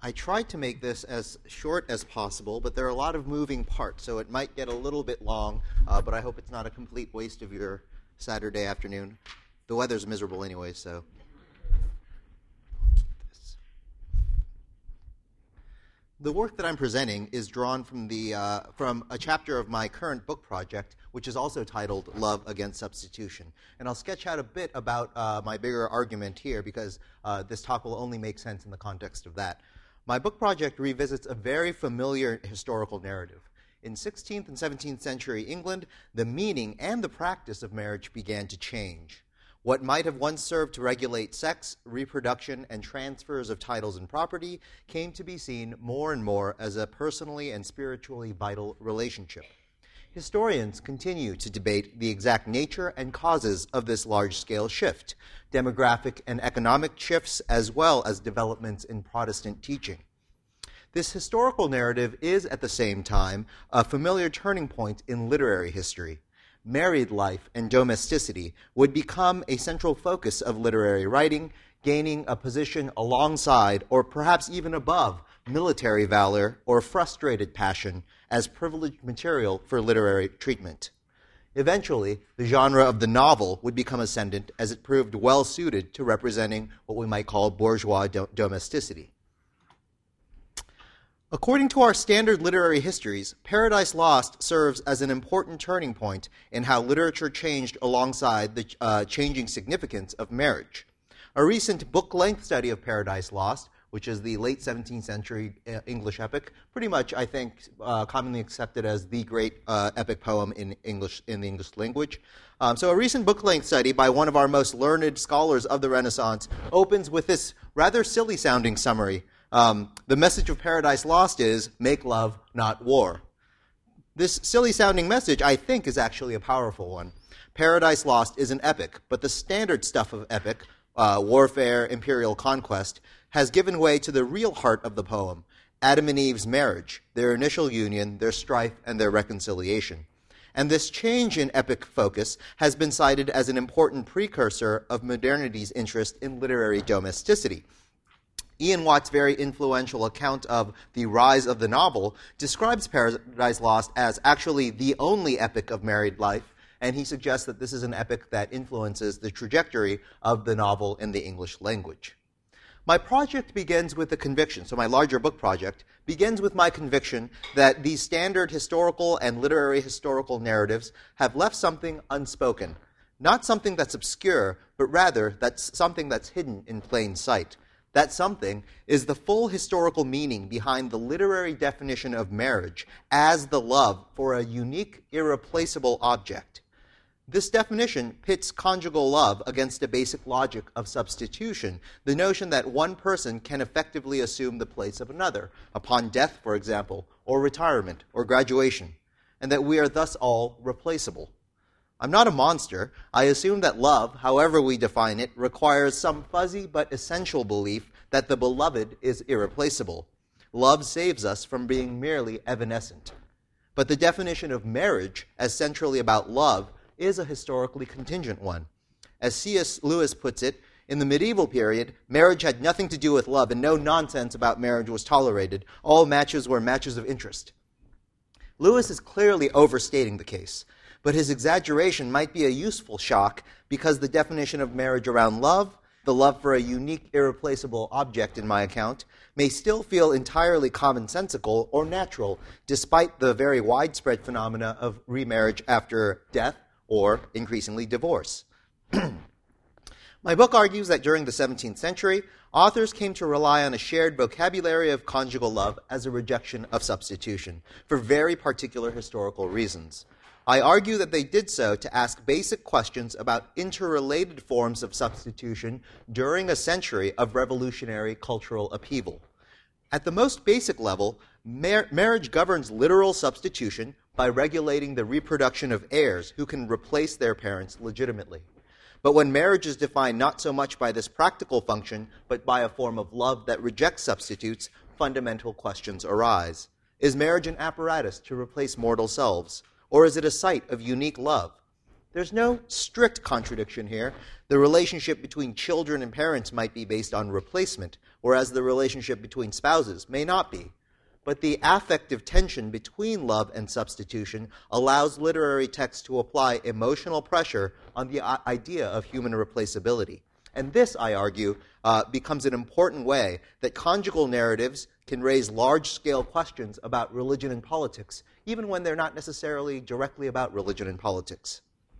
I tried to make this as short as possible, but there are a lot of moving parts, so it might get a little bit long, but I hope it's not a complete waste of your Saturday afternoon. The weather's miserable anyway, so. The work that I'm presenting is drawn from a chapter of my current book project, which is also titled Love Against Substitution. And I'll sketch out a bit about my bigger argument here, because this talk will only make sense in the context of that. My book project revisits a very familiar historical narrative. In 16th and 17th century England, the meaning and the practice of marriage began to change. What might have once served to regulate sex, reproduction, and transfers of titles and property came to be seen more and more as a personally and spiritually vital relationship. Historians continue to debate the exact nature and causes of this large-scale shift, demographic and economic shifts, as well as developments in Protestant teaching. This historical narrative is, at the same time, a familiar turning point in literary history. Married life and domesticity would become a central focus of literary writing, gaining a position alongside, or perhaps even above, military valor or frustrated passion as privileged material for literary treatment. Eventually, the genre of the novel would become ascendant as it proved well suited to representing what we might call bourgeois domesticity. According to our standard literary histories, Paradise Lost serves as an important turning point in how literature changed alongside the changing significance of marriage. A recent book-length study of Paradise Lost, which is the late 17th century English epic, pretty much, I think, commonly accepted as the great epic poem in the English language. So a recent book-length study by one of our most learned scholars of the Renaissance opens with this rather silly-sounding summary. The message of Paradise Lost is, make love, not war. This silly-sounding message, I think, is actually a powerful one. Paradise Lost is an epic, but the standard stuff of epic, warfare, imperial conquest, has given way to the real heart of the poem, Adam and Eve's marriage, their initial union, their strife, and their reconciliation. And this change in epic focus has been cited as an important precursor of modernity's interest in literary domesticity. Ian Watt's very influential account of the rise of the novel describes Paradise Lost as actually the only epic of married life, and he suggests that this is an epic that influences the trajectory of the novel in the English language. My project begins with the conviction, so my larger book project begins with my conviction that these standard historical and literary historical narratives have left something unspoken. Not something that's obscure, but rather that's something that's hidden in plain sight. That something is the full historical meaning behind the literary definition of marriage as the love for a unique, irreplaceable object. This definition pits conjugal love against a basic logic of substitution, the notion that one person can effectively assume the place of another, upon death, for example, or retirement, or graduation, and that we are thus all replaceable. I'm not a monster. I assume that love, however we define it, requires some fuzzy but essential belief that the beloved is irreplaceable. Love saves us from being merely evanescent. But the definition of marriage as centrally about love is a historically contingent one. As C.S. Lewis puts it, in the medieval period, marriage had nothing to do with love, and no nonsense about marriage was tolerated. All matches were matches of interest. Lewis is clearly overstating the case. But his exaggeration might be a useful shock because the definition of marriage around love, the love for a unique, irreplaceable object in my account, may still feel entirely commonsensical or natural, despite the very widespread phenomena of remarriage after death or, increasingly, divorce. My book argues that during the 17th century, authors came to rely on a shared vocabulary of conjugal love as a rejection of substitution, for very particular historical reasons. I argue that they did so to ask basic questions about interrelated forms of substitution during a century of revolutionary cultural upheaval. At the most basic level, marriage governs literal substitution by regulating the reproduction of heirs who can replace their parents legitimately. But when marriage is defined not so much by this practical function, but by a form of love that rejects substitutes, fundamental questions arise. Is marriage an apparatus to replace mortal selves? Or is it a site of unique love? There's no strict contradiction here. The relationship between children and parents might be based on replacement, whereas the relationship between spouses may not be. But the affective tension between love and substitution allows literary texts to apply emotional pressure on the idea of human replaceability. And this, I argue, becomes an important way that conjugal narratives can raise large-scale questions about religion and politics, even when they're not necessarily directly about religion and politics.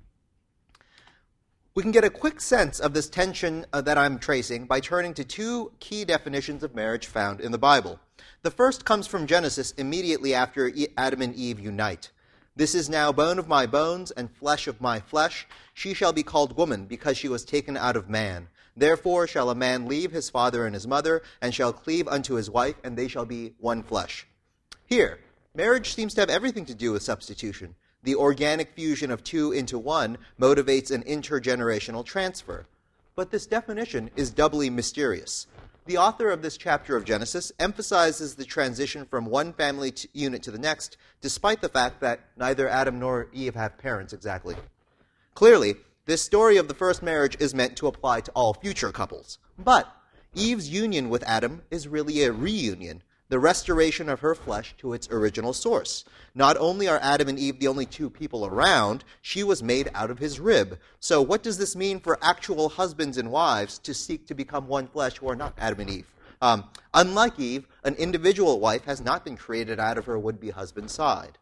We can get a quick sense of this tension that I'm tracing by turning to two key definitions of marriage found in the Bible. The first comes from Genesis immediately after Adam and Eve unite. "This is now bone of my bones and flesh of my flesh. She shall be called woman, because she was taken out of man. Therefore shall a man leave his father and his mother, and shall cleave unto his wife, and they shall be one flesh." Here, marriage seems to have everything to do with substitution. The organic fusion of two into one motivates an intergenerational transfer. But this definition is doubly mysterious. The author of this chapter of Genesis emphasizes the transition from one family unit to the next, despite the fact that neither Adam nor Eve have parents exactly. Clearly, this story of the first marriage is meant to apply to all future couples. But Eve's union with Adam is really a reunion, the restoration of her flesh to its original source. Not only are Adam and Eve the only two people around, she was made out of his rib. So what does this mean for actual husbands and wives to seek to become one flesh who are not Adam and Eve? Unlike Eve, an individual wife has not been created out of her would-be husband's side.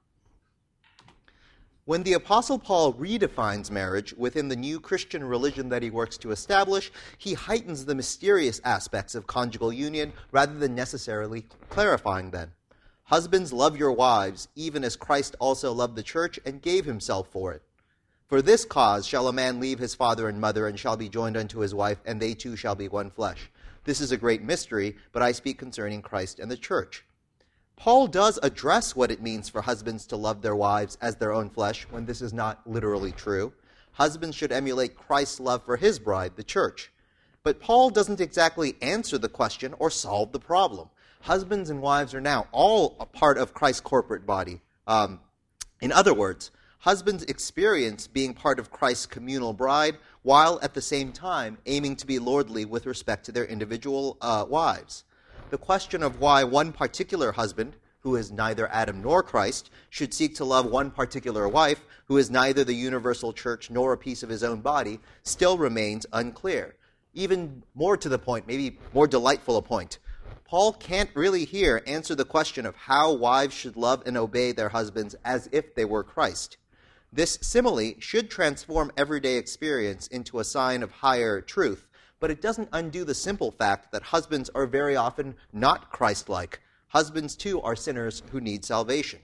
When the Apostle Paul redefines marriage within the new Christian religion that he works to establish, he heightens the mysterious aspects of conjugal union rather than necessarily clarifying them. "Husbands, love your wives, even as Christ also loved the church and gave himself for it. For this cause shall a man leave his father and mother, and shall be joined unto his wife, and they two shall be one flesh. This is a great mystery, but I speak concerning Christ and the church." Paul does address what it means for husbands to love their wives as their own flesh when this is not literally true. Husbands should emulate Christ's love for his bride, the church. But Paul doesn't exactly answer the question or solve the problem. Husbands and wives are now all a part of Christ's corporate body. In other words, husbands experience being part of Christ's communal bride while at the same time aiming to be lordly with respect to their individual wives. The question of why one particular husband, who is neither Adam nor Christ, should seek to love one particular wife, who is neither the universal church nor a piece of his own body, still remains unclear. Even more to the point, maybe more delightful a point, Paul can't really here answer the question of how wives should love and obey their husbands as if they were Christ. This simile should transform everyday experience into a sign of higher truth, but it doesn't undo the simple fact that husbands are very often not Christ-like. Husbands, too, are sinners who need salvation.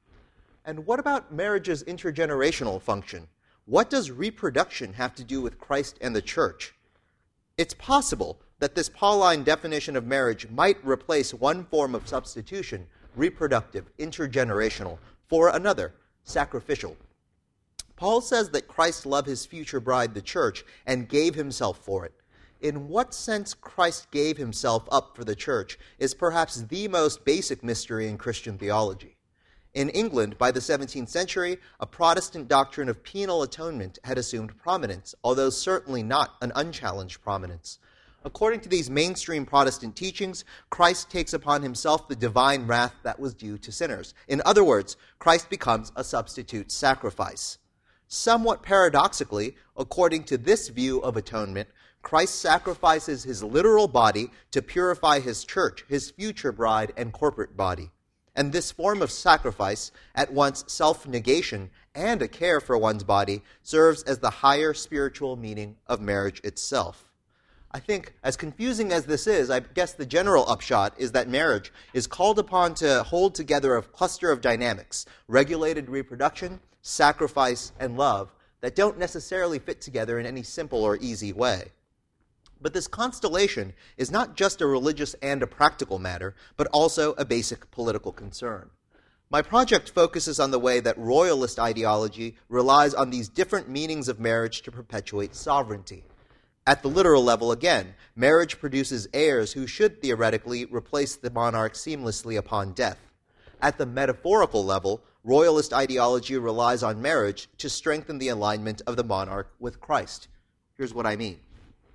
And what about marriage's intergenerational function? What does reproduction have to do with Christ and the church? It's possible that this Pauline definition of marriage might replace one form of substitution, reproductive, intergenerational, for another, sacrificial. Paul says that Christ loved his future bride, the church, and gave himself for it. In what sense Christ gave himself up for the church is perhaps the most basic mystery in Christian theology. In England, by the 17th century, a Protestant doctrine of penal atonement had assumed prominence, although certainly not an unchallenged prominence. According to these mainstream Protestant teachings, Christ takes upon himself the divine wrath that was due to sinners. In other words, Christ becomes a substitute sacrifice. Somewhat paradoxically, according to this view of atonement, Christ sacrifices his literal body to purify his church, his future bride and corporate body. And this form of sacrifice, at once self-negation and a care for one's body, serves as the higher spiritual meaning of marriage itself. I think, as confusing as this is, I guess the general upshot is that marriage is called upon to hold together a cluster of dynamics, regulated reproduction, sacrifice, and love, that don't necessarily fit together in any simple or easy way. But this constellation is not just a religious and a practical matter, but also a basic political concern. My project focuses on the way that royalist ideology relies on these different meanings of marriage to perpetuate sovereignty. At the literal level, again, marriage produces heirs who should theoretically replace the monarch seamlessly upon death. At the metaphorical level, royalist ideology relies on marriage to strengthen the alignment of the monarch with Christ. Here's what I mean.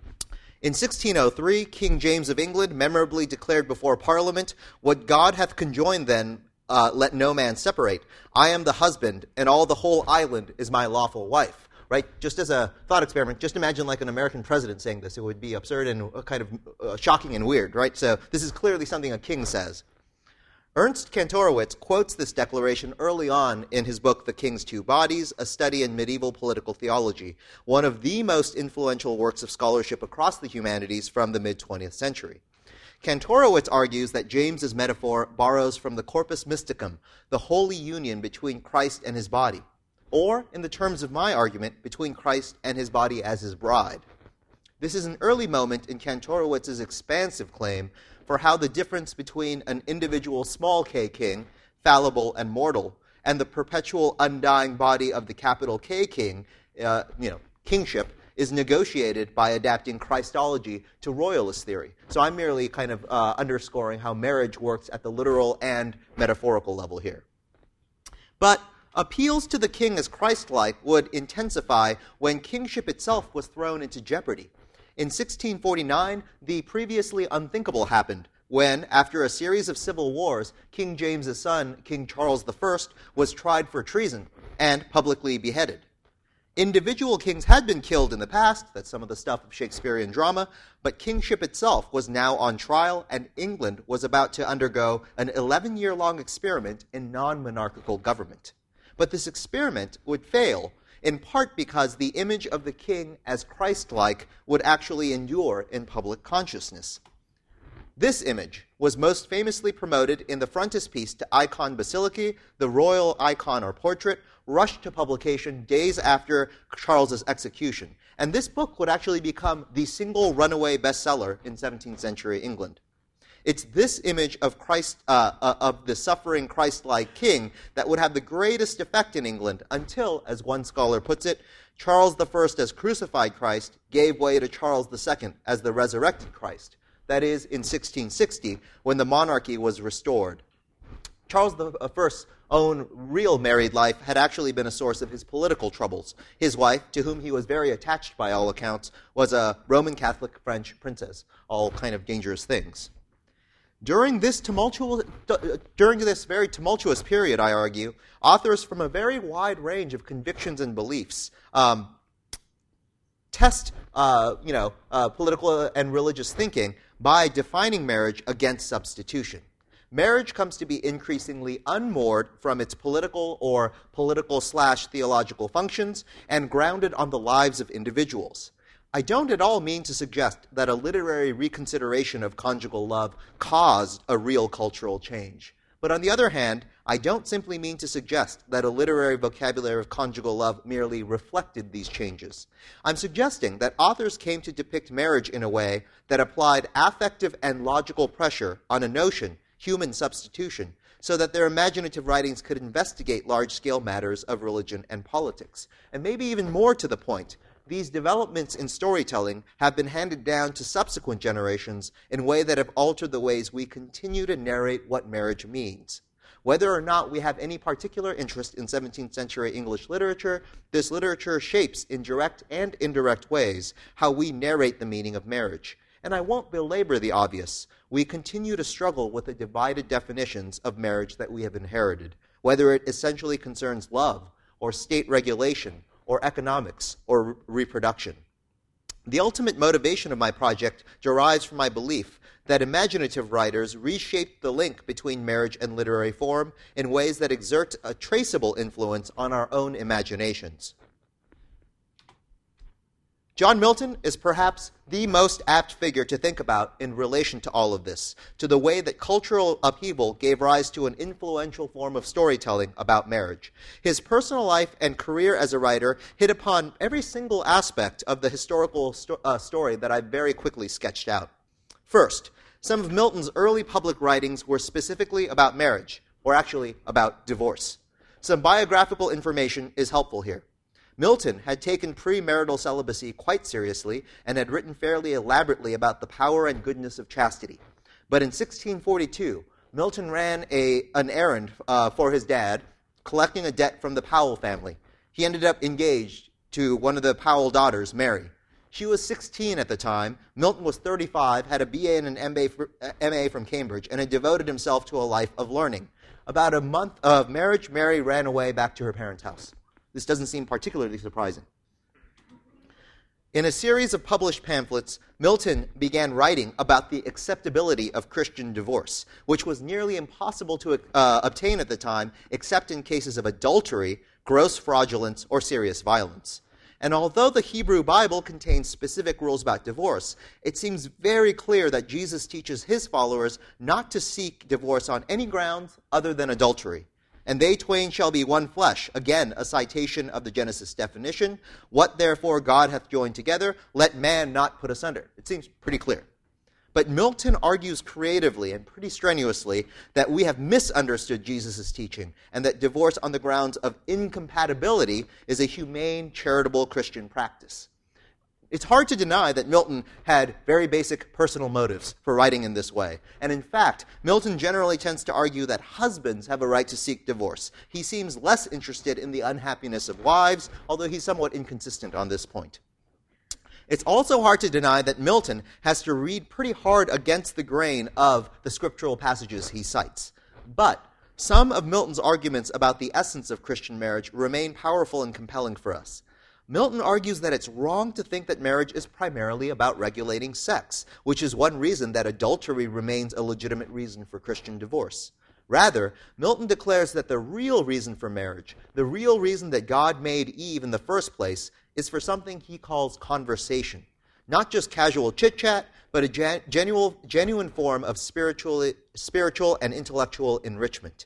In 1603, King James of England memorably declared before Parliament, "What God hath conjoined then, let no man separate. I am the husband, and all the whole island is my lawful wife." Right? Just as a thought experiment, just imagine like an American president saying this. It would be absurd and kind of shocking and weird, right? So this is clearly something a king says. Ernst Kantorowicz quotes this declaration early on in his book, The King's Two Bodies, A Study in Medieval Political Theology, one of the most influential works of scholarship across the humanities from the mid-20th century. Kantorowicz argues that James's metaphor borrows from the corpus mysticum, the holy union between Christ and his body, or, in the terms of my argument, between Christ and his body as his bride. This is an early moment in Kantorowicz's expansive claim for how the difference between an individual small k king, fallible and mortal, and the perpetual undying body of the capital K king, kingship, is negotiated by adapting Christology to royalist theory. So I'm merely kind of underscoring how marriage works at the literal and metaphorical level here. But appeals to the king as Christ-like would intensify when kingship itself was thrown into jeopardy. In 1649, the previously unthinkable happened when, after a series of civil wars, King James's son, King Charles I, was tried for treason and publicly beheaded. Individual kings had been killed in the past, that's some of the stuff of Shakespearean drama, but kingship itself was now on trial, and England was about to undergo an 11-year-long experiment in non-monarchical government. But this experiment would fail, in part because the image of the king as Christ-like would actually endure in public consciousness. This image was most famously promoted in the frontispiece to Icon Basilicae, the royal icon or portrait, rushed to publication days after Charles's execution. And this book would actually become the single runaway bestseller in 17th century England. It's this image of Christ, of the suffering Christ-like king, that would have the greatest effect in England until, as one scholar puts it, Charles I as crucified Christ gave way to Charles II as the resurrected Christ. That is, in 1660, when the monarchy was restored. Charles I's own real married life had actually been a source of his political troubles. His wife, to whom he was very attached by all accounts, was a Roman Catholic French princess, all kind of dangerous things. During this very tumultuous period, I argue, authors from a very wide range of convictions and beliefs test political and religious thinking by defining marriage against substitution. Marriage comes to be increasingly unmoored from its political or political/theological functions and grounded on the lives of individuals. I don't at all mean to suggest that a literary reconsideration of conjugal love caused a real cultural change. But on the other hand, I don't simply mean to suggest that a literary vocabulary of conjugal love merely reflected these changes. I'm suggesting that authors came to depict marriage in a way that applied affective and logical pressure on a notion, human substitution, so that their imaginative writings could investigate large-scale matters of religion and politics. And maybe even more to the point, these developments in storytelling have been handed down to subsequent generations in ways that have altered the ways we continue to narrate what marriage means. Whether or not we have any particular interest in 17th century English literature, this literature shapes in direct and indirect ways how we narrate the meaning of marriage. And I won't belabor the obvious. We continue to struggle with the divided definitions of marriage that we have inherited, whether it essentially concerns love or state regulation or economics, or reproduction. The ultimate motivation of my project derives from my belief that imaginative writers reshaped the link between marriage and literary form in ways that exert a traceable influence on our own imaginations. John Milton is perhaps the most apt figure to think about in relation to all of this, to the way that cultural upheaval gave rise to an influential form of storytelling about marriage. His personal life and career as a writer hit upon every single aspect of the historical story that I very quickly sketched out. First, some of Milton's early public writings were specifically about marriage, or actually about divorce. Some biographical information is helpful here. Milton had taken premarital celibacy quite seriously and had written fairly elaborately about the power and goodness of chastity. But in 1642, Milton ran an errand for his dad, collecting a debt from the Powell family. He ended up engaged to one of the Powell daughters, Mary. She was 16 at the time. Milton was 35, had a BA and an MA from Cambridge, and had devoted himself to a life of learning. About a month of marriage, Mary ran away back to her parents' house. This doesn't seem particularly surprising. In a series of published pamphlets, Milton began writing about the acceptability of Christian divorce, which was nearly impossible to obtain at the time, except in cases of adultery, gross fraudulence, or serious violence. And although the Hebrew Bible contains specific rules about divorce, it seems very clear that Jesus teaches his followers not to seek divorce on any grounds other than adultery. And they twain shall be one flesh. Again, a citation of the Genesis definition. What therefore God hath joined together, let man not put asunder. It seems pretty clear. But Milton argues creatively and pretty strenuously that we have misunderstood Jesus' teaching and that divorce on the grounds of incompatibility is a humane, charitable Christian practice. It's hard to deny that Milton had very basic personal motives for writing in this way. And in fact, Milton generally tends to argue that husbands have a right to seek divorce. He seems less interested in the unhappiness of wives, although he's somewhat inconsistent on this point. It's also hard to deny that Milton has to read pretty hard against the grain of the scriptural passages he cites. But some of Milton's arguments about the essence of Christian marriage remain powerful and compelling for us. Milton argues that it's wrong to think that marriage is primarily about regulating sex, which is one reason that adultery remains a legitimate reason for Christian divorce. Rather, Milton declares that the real reason for marriage, the real reason that God made Eve in the first place, is for something he calls conversation. Not just casual chit-chat, but a genuine form of spiritual and intellectual enrichment.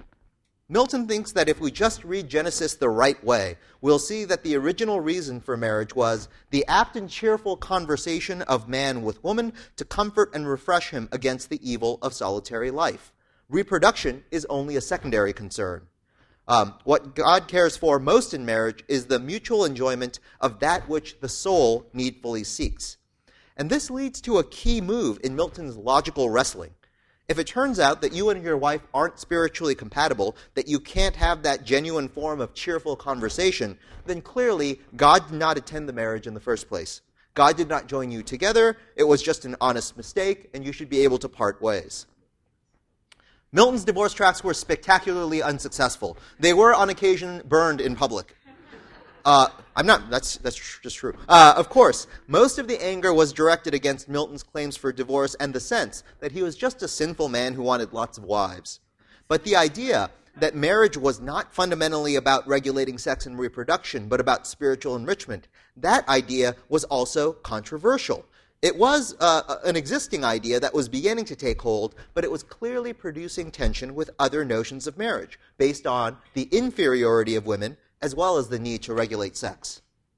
Milton thinks that if we just read Genesis the right way, we'll see that the original reason for marriage was the apt and cheerful conversation of man with woman to comfort and refresh him against the evil of solitary life. Reproduction is only a secondary concern. What God cares for most in marriage is the mutual enjoyment of that which the soul needfully seeks. And this leads to a key move in Milton's logical wrestling. If it turns out that you and your wife aren't spiritually compatible, that you can't have that genuine form of cheerful conversation, then clearly God did not intend the marriage in the first place. God did not join you together. It was just an honest mistake, and you should be able to part ways. Milton's divorce tracts were spectacularly unsuccessful. They were, on occasion, burned in public. That's just true. Of course, most of the anger was directed against Milton's claims for divorce and the sense that he was just a sinful man who wanted lots of wives. But the idea that marriage was not fundamentally about regulating sex and reproduction, but about spiritual enrichment, that idea was also controversial. It was an existing idea that was beginning to take hold, but it was clearly producing tension with other notions of marriage, based on the inferiority of women, as well as the need to regulate sex.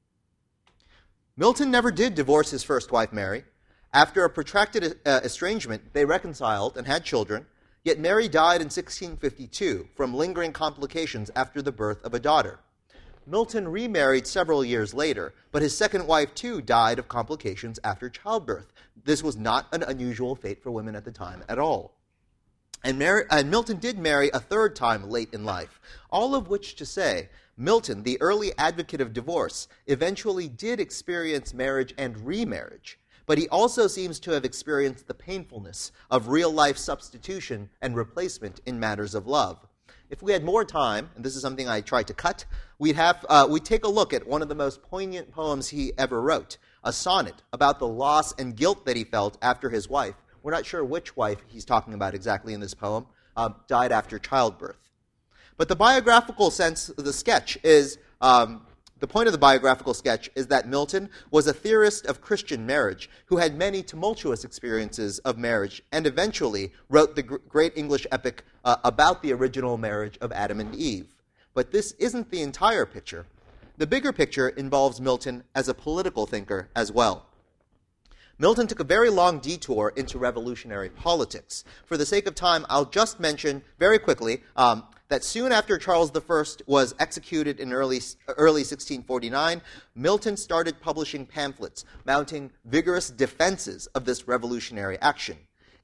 Milton never did divorce his first wife, Mary. After a protracted estrangement, they reconciled and had children, yet Mary died in 1652 from lingering complications after the birth of a daughter. Milton remarried several years later, but his second wife, too, died of complications after childbirth. This was not an unusual fate for women at the time at all. And Milton did marry a third time late in life, all of which to say, Milton, the early advocate of divorce, eventually did experience marriage and remarriage, but he also seems to have experienced the painfulness of real-life substitution and replacement in matters of love. If we had more time, and this is something I tried to cut, we'd take a look at one of the most poignant poems he ever wrote, a sonnet about the loss and guilt that he felt after his wife, we're not sure which wife he's talking about exactly in this poem, died after childbirth. But the biographical sense of the sketch is, the point of the biographical sketch is that Milton was a theorist of Christian marriage who had many tumultuous experiences of marriage and eventually wrote the great English epic about the original marriage of Adam and Eve. But this isn't the entire picture. The bigger picture involves Milton as a political thinker as well. Milton took a very long detour into revolutionary politics. For the sake of time, I'll just mention very quickly that soon after Charles I was executed in early 1649, Milton started publishing pamphlets mounting vigorous defenses of this revolutionary action.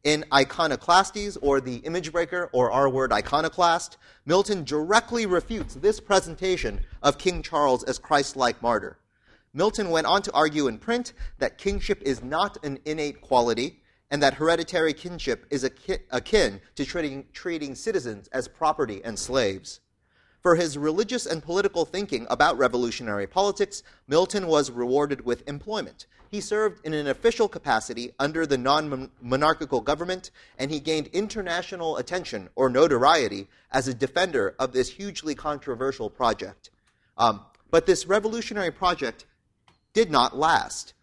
In Iconoclastes, or the Image Breaker, or our word iconoclast, Milton directly refutes this presentation of King Charles as Christ-like martyr. Milton went on to argue in print that kingship is not an innate quality, and that hereditary kinship is akin to treating citizens as property and slaves. For his religious and political thinking about revolutionary politics, Milton was rewarded with employment. He served in an official capacity under the non-monarchical government, and he gained international attention or notoriety as a defender of this hugely controversial project. But this revolutionary project did not last.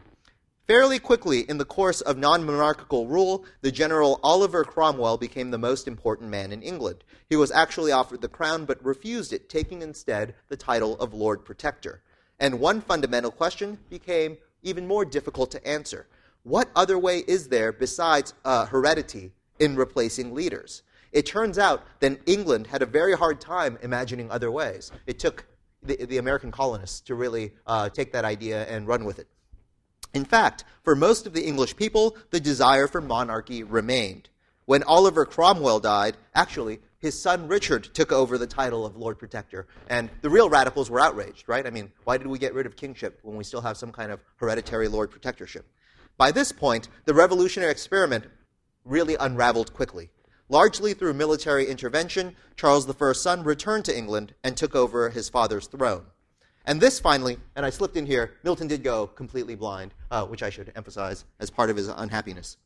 Fairly quickly, in the course of non-monarchical rule, the General Oliver Cromwell became the most important man in England. He was actually offered the crown, but refused it, taking instead the title of Lord Protector. And one fundamental question became even more difficult to answer. What other way is there besides heredity in replacing leaders? It turns out that England had a very hard time imagining other ways. It took the American colonists to really take that idea and run with it. In fact, for most of the English people, the desire for monarchy remained. When Oliver Cromwell died, actually, his son Richard took over the title of Lord Protector, and the real radicals were outraged, right? I mean, why did we get rid of kingship when we still have some kind of hereditary Lord Protectorship? By this point, the revolutionary experiment really unraveled quickly. Largely through military intervention, Charles I's son returned to England and took over his father's throne. And this finally, and I slipped in here, Milton did go completely blind, which I should emphasize as part of his unhappiness.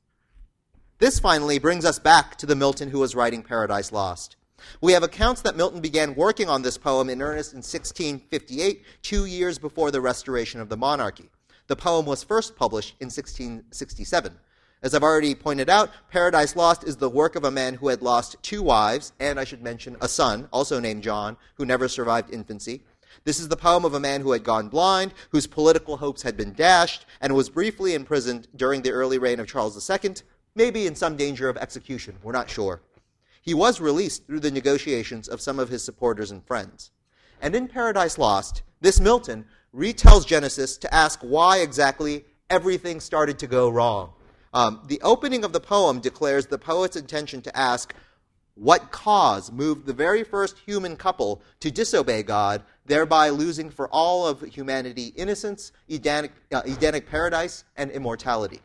This finally brings us back to the Milton who was writing Paradise Lost. We have accounts that Milton began working on this poem in earnest in 1658, 2 years before the restoration of the monarchy. The poem was first published in 1667. As I've already pointed out, Paradise Lost is the work of a man who had lost 2 wives, and I should mention a son, also named John, who never survived infancy. This is the poem of a man who had gone blind, whose political hopes had been dashed, and was briefly imprisoned during the early reign of Charles II, maybe in some danger of execution, we're not sure. He was released through the negotiations of some of his supporters and friends. And in Paradise Lost, this Milton retells Genesis to ask why exactly everything started to go wrong. The opening of the poem declares the poet's intention to ask what cause moved the very first human couple to disobey God, thereby losing for all of humanity innocence, Edenic paradise, and immortality.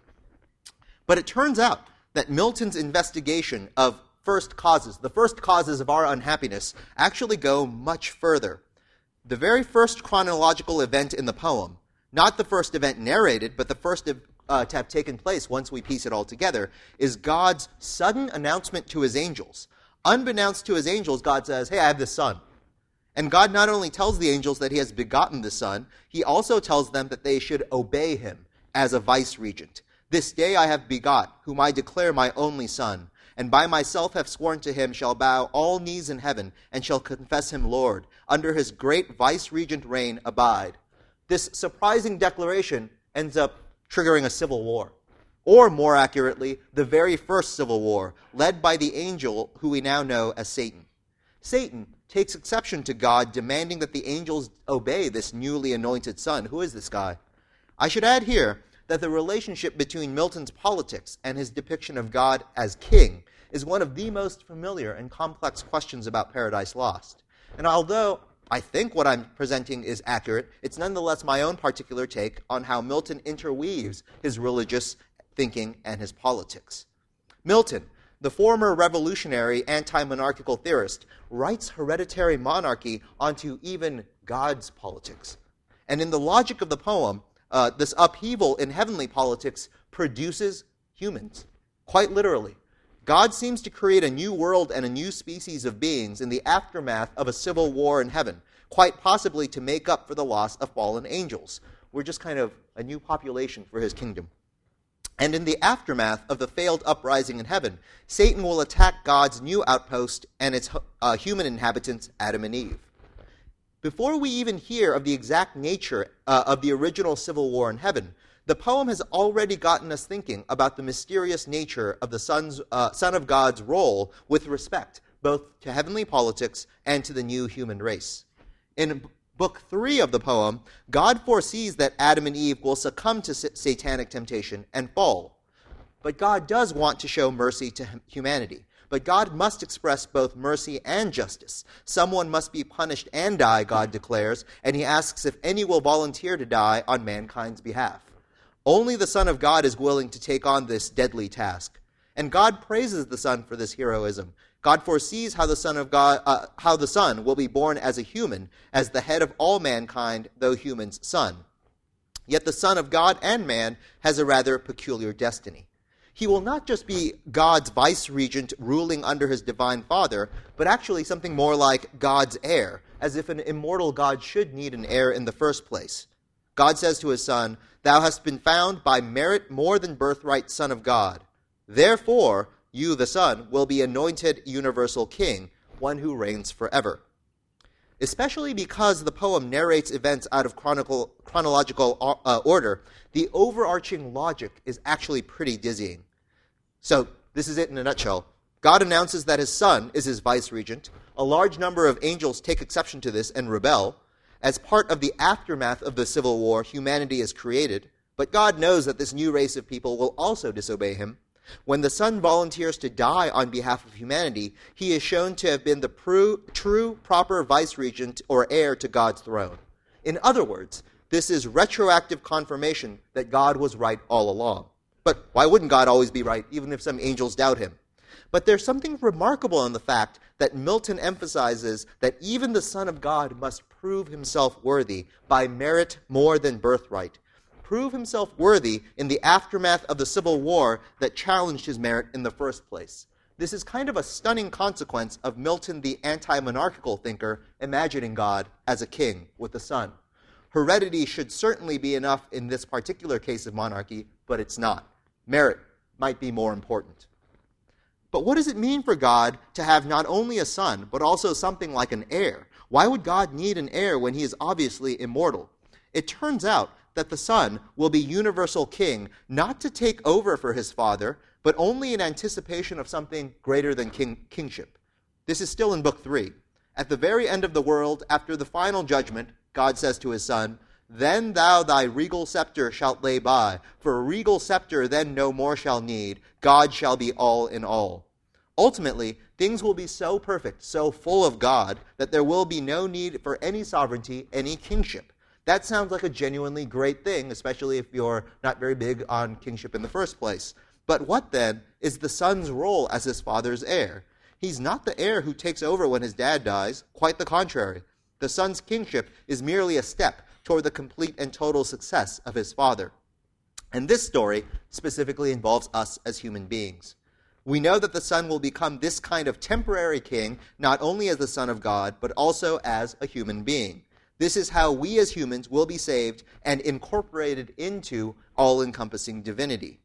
But it turns out that Milton's investigation of first causes, the first causes of our unhappiness, actually go much further. The very first chronological event in the poem, not the first event narrated, but the first to have taken place once we piece it all together, is God's sudden announcement to his angels. Unbeknownst to his angels, God says, hey, I have this son. And God not only tells the angels that he has begotten the son, he also tells them that they should obey him as a vice-regent. This day I have begot, whom I declare my only son, and by myself have sworn to him shall bow all knees in heaven, and shall confess him Lord. Under his great vice-regent reign abide. This surprising declaration ends up triggering a civil war. Or, more accurately, the very first civil war, led by the angel who we now know as Satan. Satan takes exception to God demanding that the angels obey this newly anointed son. Who is this guy? I should add here that the relationship between Milton's politics and his depiction of God as king is one of the most familiar and complex questions about Paradise Lost. And although I think what I'm presenting is accurate, it's nonetheless my own particular take on how Milton interweaves his religious thinking and his politics. Milton, the former revolutionary anti-monarchical theorist, writes hereditary monarchy onto even God's politics. And in the logic of the poem, this upheaval in heavenly politics produces humans, quite literally. God seems to create a new world and a new species of beings in the aftermath of a civil war in heaven, quite possibly to make up for the loss of fallen angels. We're just kind of a new population for his kingdom. And in the aftermath of the failed uprising in heaven, Satan will attack God's new outpost and its human inhabitants, Adam and Eve. Before we even hear of the exact nature of the original civil war in heaven, the poem has already gotten us thinking about the mysterious nature of the Son of God's role with respect both to heavenly politics and to the new human race. In Book 3 of the poem, God foresees that Adam and Eve will succumb to satanic temptation and fall. but God does want to show mercy to humanity. But God must express both mercy and justice. Someone must be punished and die, God declares, and he asks if any will volunteer to die on mankind's behalf. Only the Son of God is willing to take on this deadly task. And God praises the Son for this heroism. God foresees how the Son will be born as a human, as the head of all mankind, though human's son. Yet the Son of God and man has a rather peculiar destiny. He will not just be God's vice-regent ruling under his divine Father, but actually something more like God's heir, as if an immortal God should need an heir in the first place. God says to his Son, "Thou hast been found by merit more than birthright Son of God. Therefore, you, the Son, will be anointed universal king, one who reigns forever." Especially because the poem narrates events out of chronological order, the overarching logic is actually pretty dizzying. So, this is it in a nutshell. God announces that his Son is his vice-regent. A large number of angels take exception to this and rebel. As part of the aftermath of the Civil War, humanity is created, but God knows that this new race of people will also disobey him. When the Son volunteers to die on behalf of humanity, he is shown to have been the true, proper vice-regent or heir to God's throne. In other words, this is retroactive confirmation that God was right all along. But why wouldn't God always be right, even if some angels doubt him? But there's something remarkable in the fact that Milton emphasizes that even the Son of God must prove himself worthy by merit more than birthright. Prove himself worthy in the aftermath of the Civil War that challenged his merit in the first place. This is kind of a stunning consequence of Milton, the anti-monarchical thinker, imagining God as a king with a son. Heredity should certainly be enough in this particular case of monarchy, but it's not. Merit might be more important. But what does it mean for God to have not only a son, but also something like an heir? Why would God need an heir when he is obviously immortal? It turns out that the Son will be universal king, not to take over for his Father, but only in anticipation of something greater than kingship. This is still in Book 3. At the very end of the world, after the final judgment, God says to his Son, "Then thou thy regal scepter shalt lay by, for a regal scepter then no more shall need. God shall be all in all." Ultimately, things will be so perfect, so full of God, that there will be no need for any sovereignty, any kingship. That sounds like a genuinely great thing, especially if you're not very big on kingship in the first place. But what, then, is the Son's role as his Father's heir? He's not the heir who takes over when his dad dies. Quite the contrary. The Son's kingship is merely a step toward the complete and total success of his Father. And this story specifically involves us as human beings. We know that the Son will become this kind of temporary king, not only as the Son of God, but also as a human being. This is how we as humans will be saved and incorporated into all-encompassing divinity.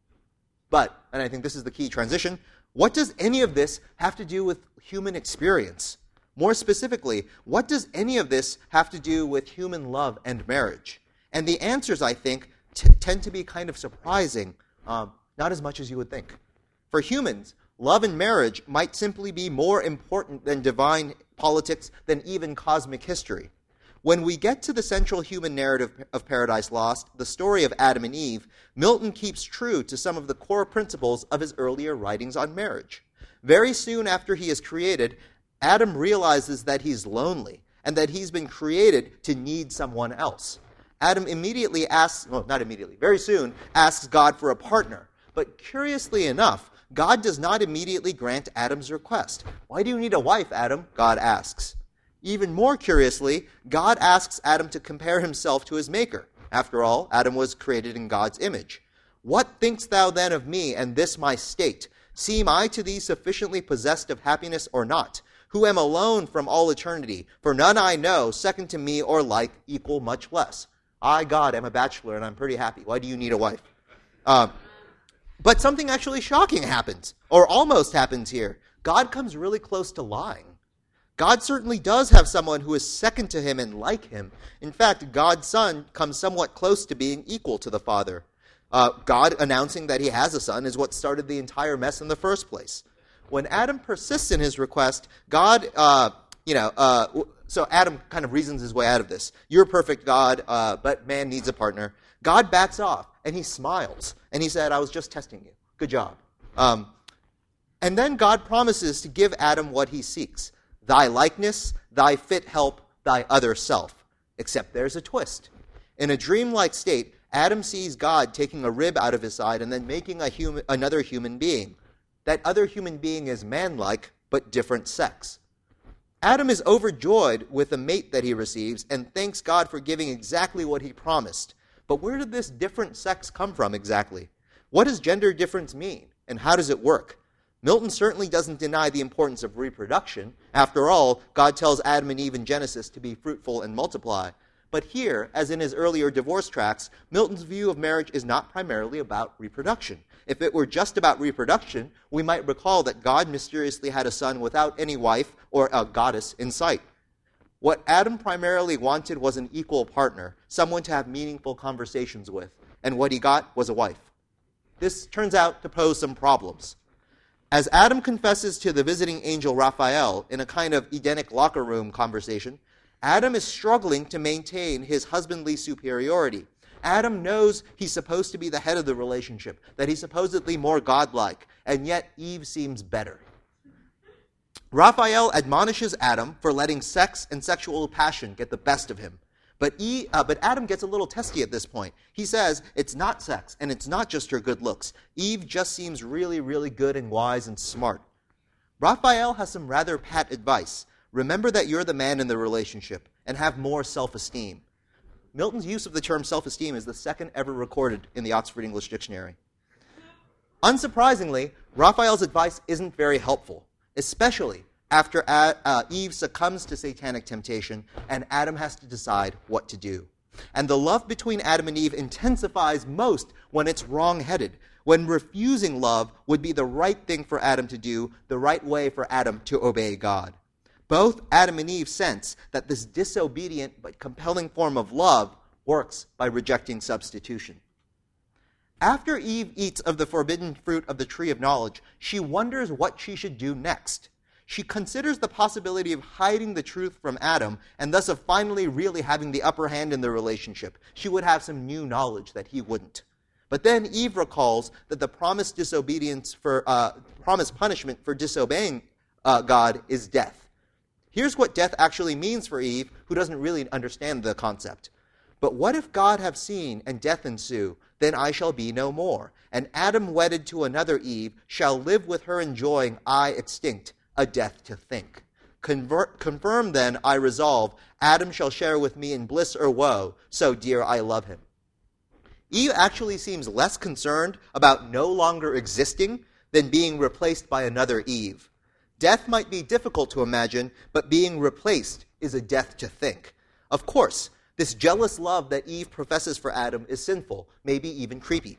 But, and I think this is the key transition, what does any of this have to do with human experience? More specifically, what does any of this have to do with human love and marriage? And the answers, I think, tend to be kind of surprising, not as much as you would think. For humans, love and marriage might simply be more important than divine politics, than even cosmic history. When we get to the central human narrative of Paradise Lost, the story of Adam and Eve, Milton keeps true to some of the core principles of his earlier writings on marriage. Very soon after he is created, Adam realizes that he's lonely and that he's been created to need someone else. Adam immediately asks, well, not immediately, very soon asks God for a partner. But curiously enough, God does not immediately grant Adam's request. "Why do you need a wife, Adam?" God asks. Even more curiously, God asks Adam to compare himself to his Maker. After all, Adam was created in God's image. "What thinkst thou then of me and this my state? Seem I to thee sufficiently possessed of happiness or not? Who am alone from all eternity? For none I know, second to me or like, equal much less. I, God, am a bachelor and I'm pretty happy. Why do you need a wife?" But something actually shocking happens, or almost happens here. God comes really close to lying. God certainly does have someone who is second to him and like him. In fact, God's Son comes somewhat close to being equal to the Father. God announcing that he has a son is what started the entire mess in the first place. When Adam persists in his request, God, so Adam kind of reasons his way out of this. "You're perfect, God, but man needs a partner." God backs off, and he smiles. And he said, "I was just testing you. Good job. And then God promises to give Adam what he seeks. Thy likeness, thy fit help, thy other self. Except there's a twist. In a dreamlike state, Adam sees God taking a rib out of his side and then making another human being. That other human being is man-like, but different sex. Adam is overjoyed with the mate that he receives and thanks God for giving exactly what he promised. But where did this different sex come from exactly? What does gender difference mean, and how does it work? Milton certainly doesn't deny the importance of reproduction. After all, God tells Adam and Eve in Genesis to be fruitful and multiply. But here, as in his earlier divorce tracts, Milton's view of marriage is not primarily about reproduction. If it were just about reproduction, we might recall that God mysteriously had a son without any wife or a goddess in sight. What Adam primarily wanted was an equal partner, someone to have meaningful conversations with, and what he got was a wife. This turns out to pose some problems. As Adam confesses to the visiting angel Raphael in a kind of Edenic locker room conversation, Adam is struggling to maintain his husbandly superiority. Adam knows he's supposed to be the head of the relationship, that he's supposedly more godlike, and yet Eve seems better. Raphael admonishes Adam for letting sex and sexual passion get the best of him. But Adam gets a little testy at this point. He says it's not sex, and it's not just her good looks. Eve just seems really, really good and wise and smart. Raphael has some rather pat advice. Remember that you're the man in the relationship, and have more self-esteem. Milton's use of the term self-esteem is the second ever recorded in the Oxford English Dictionary. Unsurprisingly, Raphael's advice isn't very helpful, especially after Eve succumbs to satanic temptation and Adam has to decide what to do. And the love between Adam and Eve intensifies most when it's wrong-headed, when refusing love would be the right thing for Adam to do, the right way for Adam to obey God. Both Adam and Eve sense that this disobedient but compelling form of love works by rejecting substitution. After Eve eats of the forbidden fruit of the tree of knowledge, she wonders what she should do next. She considers the possibility of hiding the truth from Adam and thus of finally really having the upper hand in the relationship. She would have some new knowledge that he wouldn't. But then Eve recalls that the promised punishment for disobeying God is death. Here's what death actually means for Eve, who doesn't really understand the concept. But what if God have seen and death ensue? Then I shall be no more. And Adam wedded to another Eve shall live with her enjoying I extinct, a death to think. Confirm then, I resolve, Adam shall share with me in bliss or woe, so dear I love him. Eve actually seems less concerned about no longer existing than being replaced by another Eve. Death might be difficult to imagine, but being replaced is a death to think. Of course, this jealous love that Eve professes for Adam is sinful, maybe even creepy.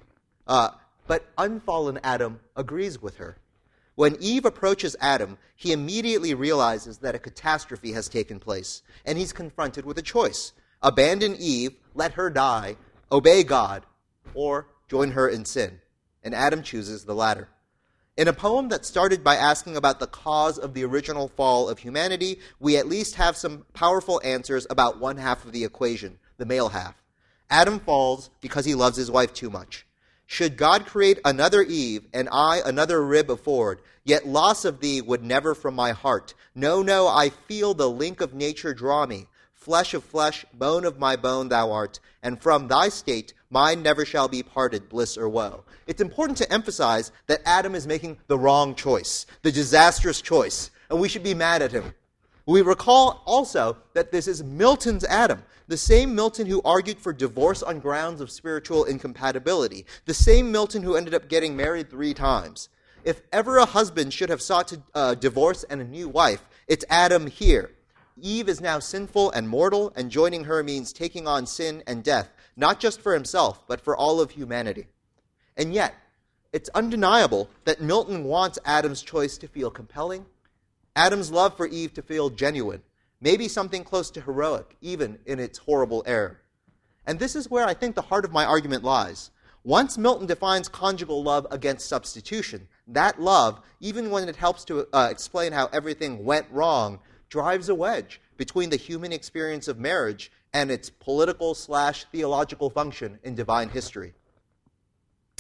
But unfallen Adam agrees with her. When Eve approaches Adam, he immediately realizes that a catastrophe has taken place, and he's confronted with a choice. Abandon Eve, let her die, obey God, or join her in sin. And Adam chooses the latter. In a poem that started by asking about the cause of the original fall of humanity, we at least have some powerful answers about one half of the equation, the male half. Adam falls because he loves his wife too much. Should God create another Eve, and I another rib afford, yet loss of thee would never from my heart. No, no, I feel the link of nature draw me. Flesh of flesh, bone of my bone thou art, and from thy state mine never shall be parted, bliss or woe. It's important to emphasize that Adam is making the wrong choice, the disastrous choice, and we should be mad at him. We recall also that this is Milton's Adam, the same Milton who argued for divorce on grounds of spiritual incompatibility, the same Milton who ended up getting married 3 times. If ever a husband should have sought to divorce and a new wife, it's Adam here. Eve is now sinful and mortal, and joining her means taking on sin and death, not just for himself, but for all of humanity. And yet, it's undeniable that Milton wants Adam's choice to feel compelling, Adam's love for Eve to feel genuine, maybe something close to heroic, even in its horrible error. And this is where I think the heart of my argument lies. Once Milton defines conjugal love against substitution, that love, even when it helps to explain how everything went wrong, drives a wedge between the human experience of marriage and its political/theological function in divine history.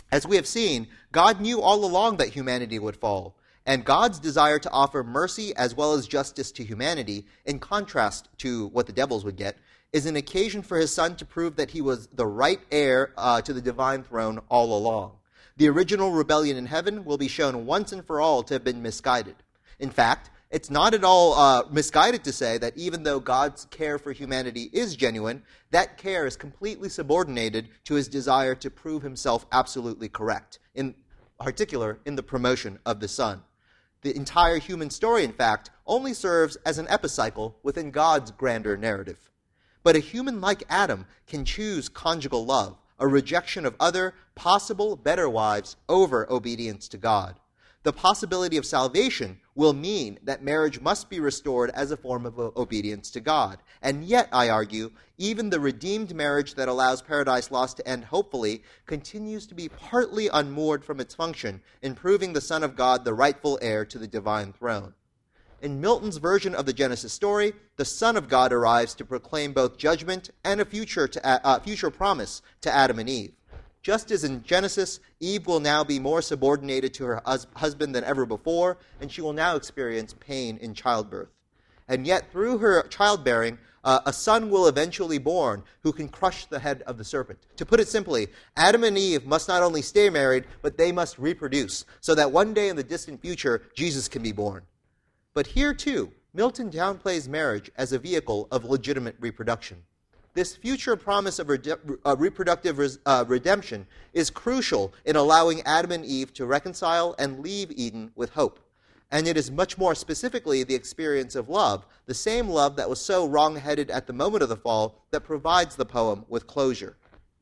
As we have seen, God knew all along that humanity would fall, and God's desire to offer mercy as well as justice to humanity, in contrast to what the devils would get, is an occasion for his Son to prove that he was the right heir to the divine throne all along. The original rebellion in heaven will be shown once and for all to have been misguided. In fact, it's not at all misguided to say that even though God's care for humanity is genuine, that care is completely subordinated to his desire to prove himself absolutely correct, in particular in the promotion of the Son. The entire human story, in fact, only serves as an epicycle within God's grander narrative. But a human like Adam can choose conjugal love, a rejection of other, possible, better wives over obedience to God. The possibility of salvation will mean that marriage must be restored as a form of obedience to God. And yet, I argue, even the redeemed marriage that allows Paradise Lost to end hopefully continues to be partly unmoored from its function in proving the Son of God the rightful heir to the divine throne. In Milton's version of the Genesis story, the Son of God arrives to proclaim both judgment and a future promise to Adam and Eve. Just as in Genesis, Eve will now be more subordinated to her husband than ever before, and she will now experience pain in childbirth. And yet, through her childbearing, a son will eventually be born who can crush the head of the serpent. To put it simply, Adam and Eve must not only stay married, but they must reproduce, so that one day in the distant future, Jesus can be born. But here, too, Milton downplays marriage as a vehicle of legitimate reproduction. This future promise of reproductive redemption is crucial in allowing Adam and Eve to reconcile and leave Eden with hope. And it is much more specifically the experience of love, the same love that was so wrong-headed at the moment of the fall, that provides the poem with closure.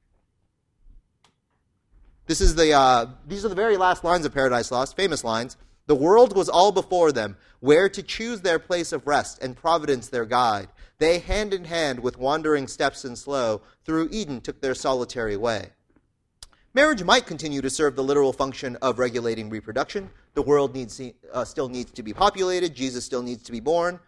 These are the very last lines of Paradise Lost, famous lines. The world was all before them, where to choose their place of rest, and providence their guide. They, hand in hand, with wandering steps and slow, through Eden took their solitary way. Marriage might continue to serve the literal function of regulating reproduction. The world still needs to be populated. Jesus still needs to be born.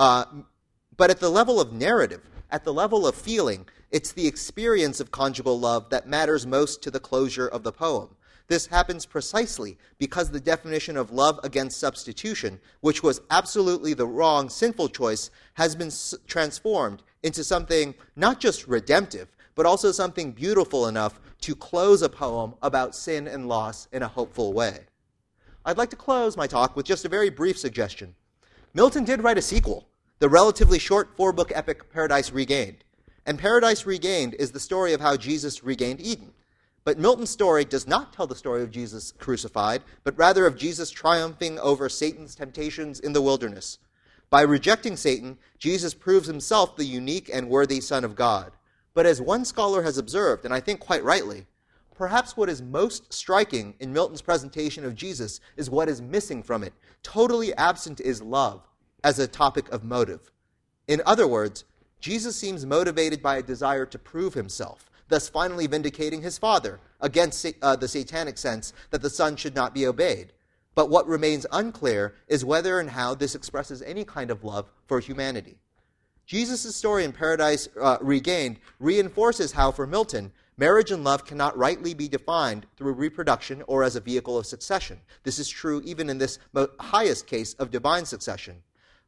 But at the level of narrative, at the level of feeling, it's the experience of conjugal love that matters most to the closure of the poem. This happens precisely because the definition of love against substitution, which was absolutely the wrong, sinful choice, has been transformed into something not just redemptive, but also something beautiful enough to close a poem about sin and loss in a hopeful way. I'd like to close my talk with just a very brief suggestion. Milton did write a sequel, the relatively short 4-book epic Paradise Regained. And Paradise Regained is the story of how Jesus regained Eden. But Milton's story does not tell the story of Jesus crucified, but rather of Jesus triumphing over Satan's temptations in the wilderness. By rejecting Satan, Jesus proves himself the unique and worthy Son of God. But as one scholar has observed, and I think quite rightly, perhaps what is most striking in Milton's presentation of Jesus is what is missing from it. Totally absent is love as a topic of motive. In other words, Jesus seems motivated by a desire to prove himself, thus finally vindicating his Father against the satanic sense that the Son should not be obeyed. But what remains unclear is whether and how this expresses any kind of love for humanity. Jesus' story in Paradise Regained reinforces how, for Milton, marriage and love cannot rightly be defined through reproduction or as a vehicle of succession. This is true even in this highest case of divine succession.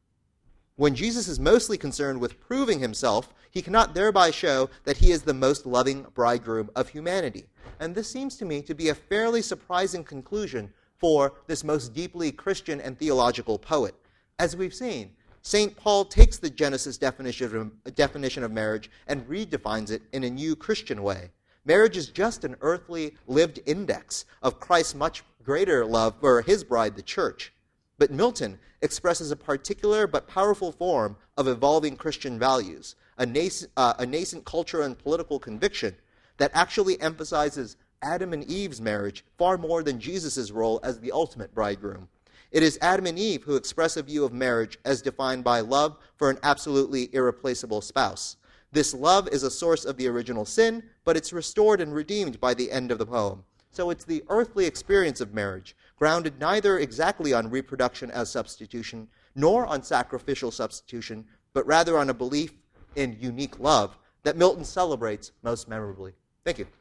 When Jesus is mostly concerned with proving himself, he cannot thereby show that he is the most loving bridegroom of humanity. And this seems to me to be a fairly surprising conclusion for this most deeply Christian and theological poet. As we've seen, St. Paul takes the Genesis definition of marriage and redefines it in a new Christian way. Marriage is just an earthly lived index of Christ's much greater love for his bride, the church. But Milton expresses a particular but powerful form of evolving Christian values, a nascent cultural and political conviction that actually emphasizes Adam and Eve's marriage far more than Jesus' role as the ultimate bridegroom. It is Adam and Eve who express a view of marriage as defined by love for an absolutely irreplaceable spouse. This love is a source of the original sin, but it's restored and redeemed by the end of the poem. So it's the earthly experience of marriage, grounded neither exactly on reproduction as substitution, nor on sacrificial substitution, but rather on a belief in unique love, that Milton celebrates most memorably. Thank you.